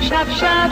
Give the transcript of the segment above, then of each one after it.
شب شب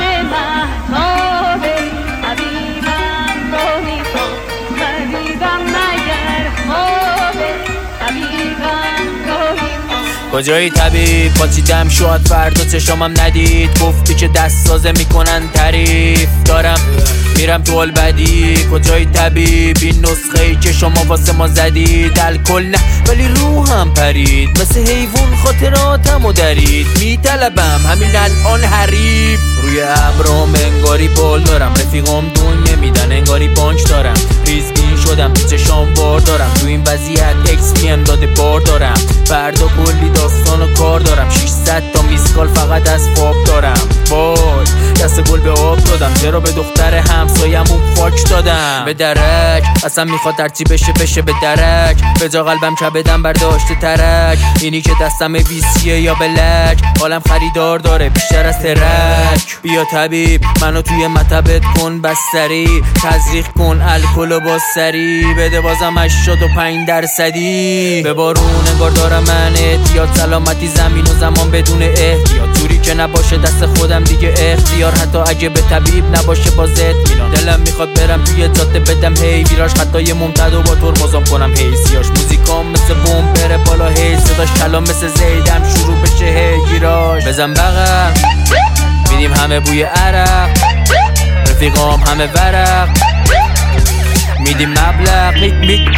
مهتابه طبیبم روحی تو طبیبم مگر خوابه طبیبم روحی تو. کجایی طبیب پاچیدم شاد فردا چشامم ندید گفتی که دست سازه میکنن تعریف دارم میرم تو البدی. کجای طبیب این نسخه ای که شما واسه ما زدید الکل نه ولی روحم پرید مثل حیوان خاطراتمو درید میطلبم همین الان حریف روی ابرام انگاری بال دارم رفیقام دنیا میدن انگاری بانک دارم ریزبین شدم تو چشام بار دارم تو این وضعیت اکس پی ام داده بار دارم فردا کلی داستان و کار دارم 600 تا میسکال فقط از خواب دارم وای دست گل به آب دادم چرا به دختر همسایمون فاک دادم به درک اصلا میخواد هرچی بشه به درک به جا قلبم کبدم برداشته ترک اینی که دستم ویسیه یا بلک حالم خریدار داره بیشتر از ترک بیا طبیب منو توی مطبت کن بستری تزریق کن الکل و با سری بده بازم 85% به بارون انگار دارم من احتیاط سلامتی زمین و زمان بدون احتیاط جوری که نباشه دست خودم دیگه اختیار حتی اگه به طبیب نباشه با زد میرم دلم میخواد برم توی جاده بدم هی ویراژ خطای ممتد و با ترمزام کنم هی سیاش موزیکام مثل بوم بره بالا هی صداش کلام مثل زیدم شروع بشه هی گیراژ بزن بغل میدیم همه بوی عرق رفیقام همه ورق میدیم مبلغ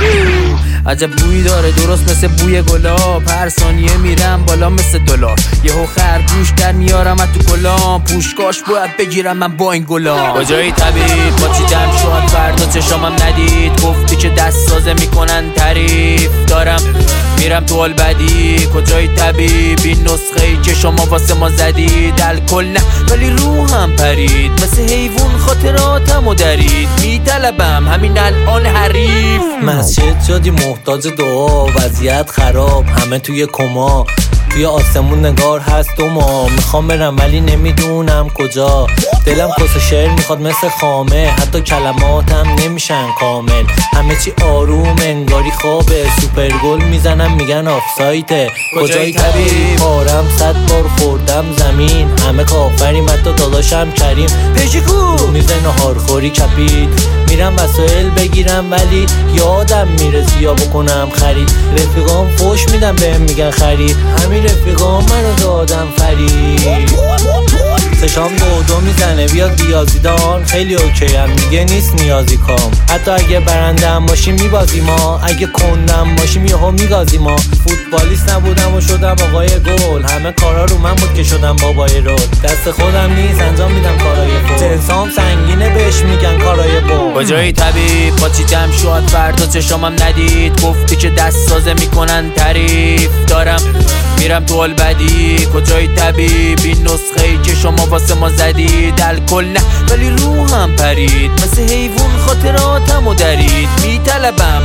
عجب بوی داره درست مثل بوی گلاب هر ثانیه میرم بالا مثل دلار یهو خرگوش در میارم از تو گلام پوشکاش باید بگیرم من با این گلام کجایی طبیب پاچیدم شاد فردا چشامم ندید گفتی که دست سازه میکنن تعریف دارم میرم تو البدی. کجای طبیب این نسخه ای که شما واسه ما زدید الکل نه ولی روحم پرید مثل حیوان خاطراتمو درید میطلبم همین الان حریف مسجد شدی محتاج دعا وضعیت خراب همه توی کما توی آسمون نگار هست و ما میخوام برم ولی نمیدونم کجا دلم کس شعر میخواد مثل خامه حتی کلماتم نمیشن کامل همه چی آروم انگاری خوابه سوپر گل میزنم میگن آفسایته کجای طبیب آرم 100 بار خوردم زمین همه کافریم حتی داداشم کریم پشیکو میز نهارخوری کپید میرم وسایل بگیرم ولی یادم میره زیا بکنم خرید رفیقام فوش میدم بهم میگن خرید همین رفیقام منو دادم فرید سشام دو میزنه بیاد ریاضیدان خیلی اوکی هم دیگه نیست نیازی کام حتی اگه برنده هم باشیم میبازیم ما اگه کندم باشیم یهو میگازیم ما فوتبالیست نبودم و شدم آقای گل همه کارا رو من بود که شدم بابای رول دست خودم نیست انجام میدم کارای فول جنسام سنگینه بهش میگن کارای بول کجای طبیب پاچیدم شاد فردا چشامم ندید گفتی که دست سازه میکنن تعریف دارم میرم تو البدی. کجای طبیب این نسخه ای که شما واسه ما زدید الکل نه ولی روحم پرید مثل حیوان خاطراتمو درید میطلبم